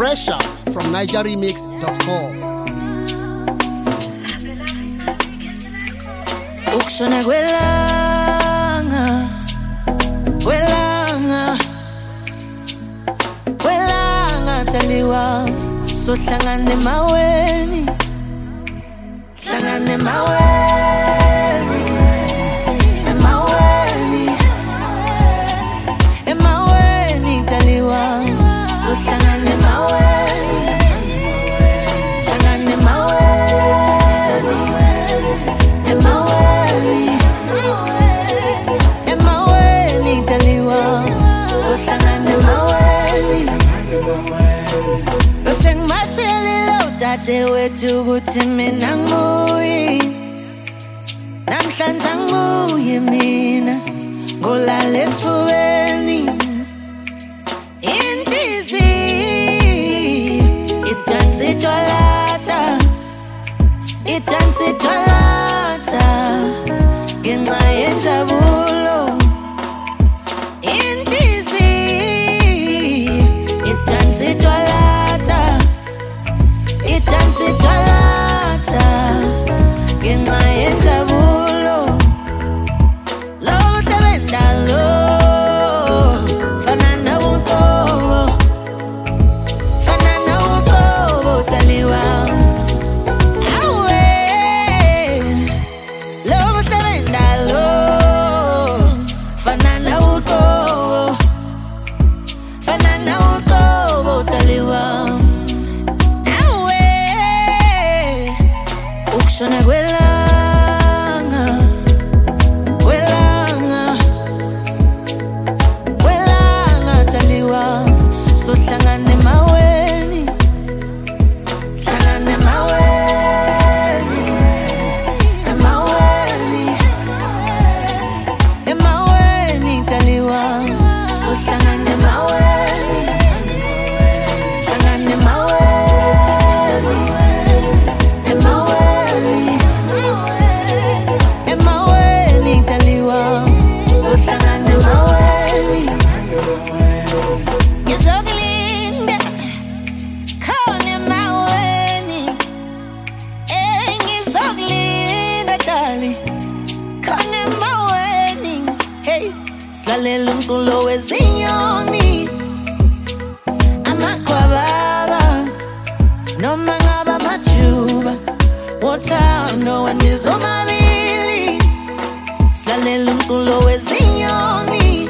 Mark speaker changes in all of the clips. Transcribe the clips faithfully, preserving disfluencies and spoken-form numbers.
Speaker 1: Fresh out from niger remix dot com.
Speaker 2: Ukshona kwelanga, kwelanga, kwelanga taliwa. So hlangane maweni, hlangane maweni, emaweni, emaweni taliwa. So hlangane maweni, hlangane maweni, emaweni, emaweni taliwa. So hlangane maweni. Sengimathelile udade wethu ukuthi mina nguyi, namhlanje nguyi mina, ngolala esifubeni. Inhliziyo idansa itholatha, idansa itholatha, ngenxa yenjabulo. Inhliziyo idansa itholatha, idansa itholatha, ngenxa yenjabulo. Lo buhlebenda lo, fana nawuqobo, fana nawuqobo taliwa. Awe, lo buhlebenda lo, fana nawuqobo, fana nawuqobo taliwa. Ukshona kwelanga, kwelanga, kwelanga taliwa. So hlangane maweni, hlangane maweni, emaweni, emaweni taliwa. So hlangane maweni, hlangane maweni, emaweni, emaweni taliwa. So hlangane maweni. Ngizokulinda khona emaweni, eh ngizokulinda dali khona emaweni. Hey, silalela umculo wezinyoni, amagwababa noma ngaba majuba, wothando wandizomabili. Silalela umculo wezinyoni,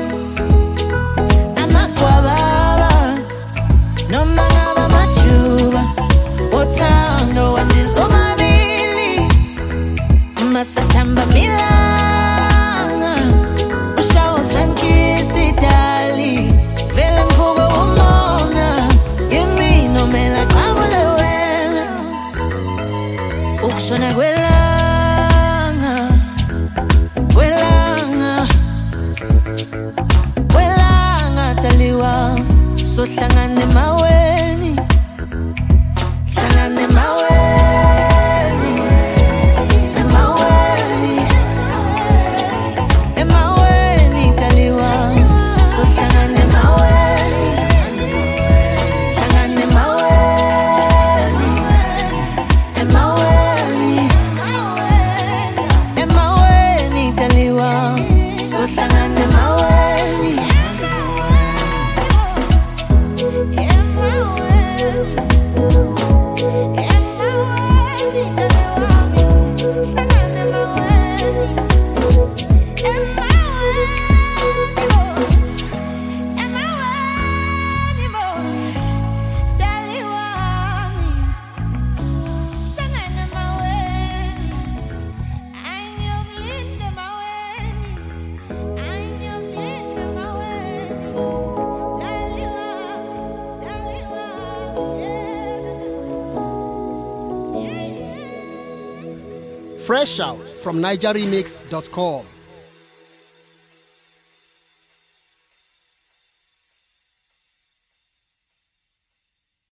Speaker 2: amagwababa noma ngaba majuba, wothando wandizomabili. Masatamba milanga, ushawo sankisi dali, vele ngibuka umona, yimi nomela qabule wena. Ukshona kwelanga, kwelanga, kwelanga taliwa. So hlangane maweni, hlangane maweni, emaweni, emaweni taliwa. So hlangane maweni, hlangane maweni, emaweni, emaweni taliwa. So hlangane maweni,
Speaker 1: Fresh out from niger remix dot com.